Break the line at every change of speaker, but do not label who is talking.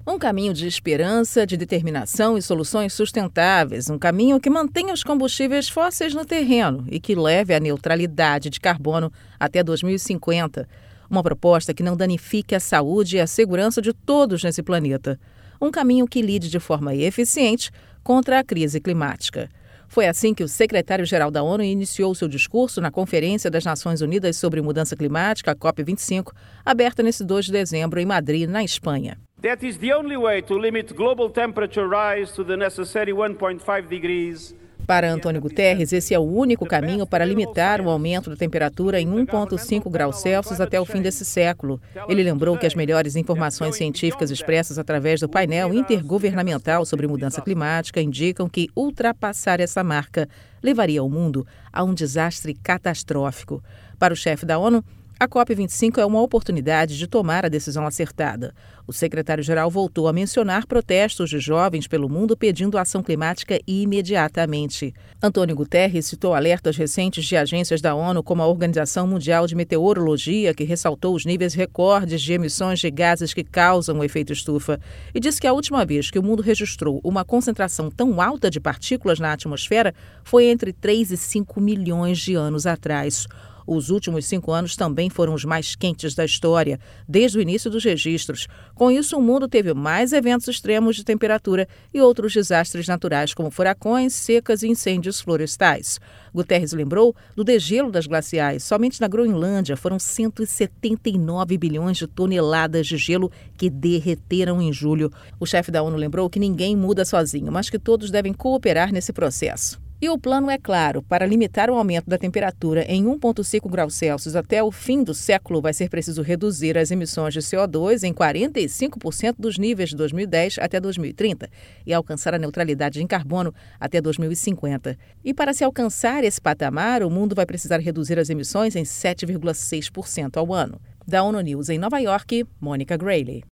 Um caminho de esperança, de determinação e soluções sustentáveis. Um caminho que mantenha os combustíveis fósseis no terreno e que leve à neutralidade de carbono até 2050. Uma proposta que não danifique a saúde e a segurança de todos nesse planeta. Um caminho que lide de forma eficiente contra a crise climática. Foi assim que o secretário-geral da ONU iniciou seu discurso na Conferência das Nações Unidas sobre Mudança Climática, a COP25, aberta nesse 2 de dezembro em Madrid, na Espanha.
That is the only way to limit global temperature rise to the necessary 1.5 degrees.
Para Antônio Guterres, esse é o único caminho para limitar o aumento da temperatura em 1,5 graus Celsius até o fim desse século. Ele lembrou que as melhores informações científicas expressas através do painel intergovernamental sobre mudança climática indicam que ultrapassar essa marca levaria o mundo a um desastre catastrófico. Para o chefe da ONU, a COP25 é uma oportunidade de tomar a decisão acertada. O secretário-geral voltou a mencionar protestos de jovens pelo mundo pedindo ação climática imediatamente. Antônio Guterres citou alertas recentes de agências da ONU, como a Organização Mundial de Meteorologia, que ressaltou os níveis recordes de emissões de gases que causam o efeito estufa, e disse que a última vez que o mundo registrou uma concentração tão alta de partículas na atmosfera foi entre 3 e 5 milhões de anos atrás. Os últimos 5 anos também foram os mais quentes da história, desde o início dos registros. Com isso, o mundo teve mais eventos extremos de temperatura e outros desastres naturais, como furacões, secas e incêndios florestais. Guterres lembrou do degelo das glaciais. Somente na Groenlândia foram 179 bilhões de toneladas de gelo que derreteram em julho. O chefe da ONU lembrou que ninguém muda sozinho, mas que todos devem cooperar nesse processo. E o plano é claro: para limitar o aumento da temperatura em 1,5 graus Celsius até o fim do século, vai ser preciso reduzir as emissões de CO2 em 45% dos níveis de 2010 até 2030 e alcançar a neutralidade em carbono até 2050. E para se alcançar esse patamar, o mundo vai precisar reduzir as emissões em 7,6% ao ano. Da ONU News em Nova York, Mônica Grayley.